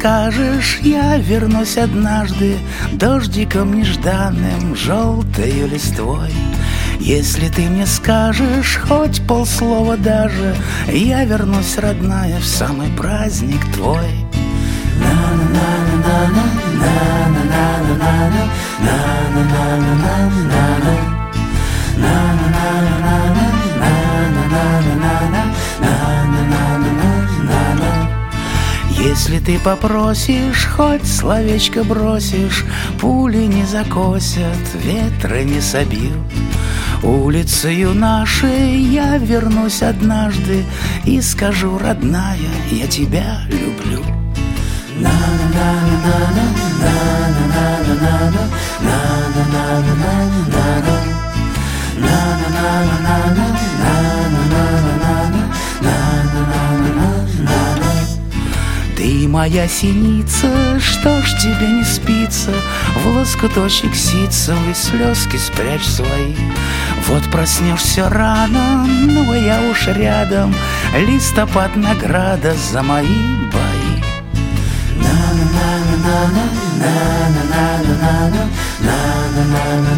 скажешь, я вернусь однажды дождиком нежданным, желтою листвой. Если ты мне скажешь хоть полслова даже, я вернусь, родная, в самый праздник твой. Если ты попросишь, хоть словечко бросишь, пули не закосят, ветры не собьют. Улицею нашей я вернусь однажды и скажу, родная, я тебя люблю. Ты моя синица, что ж тебе не спится, в лоскуточек ситцевый слезки спрячь свои. Вот проснешься рано, ну я уж рядом, листопад награда за мои бои. На на на на на на на на на на на на на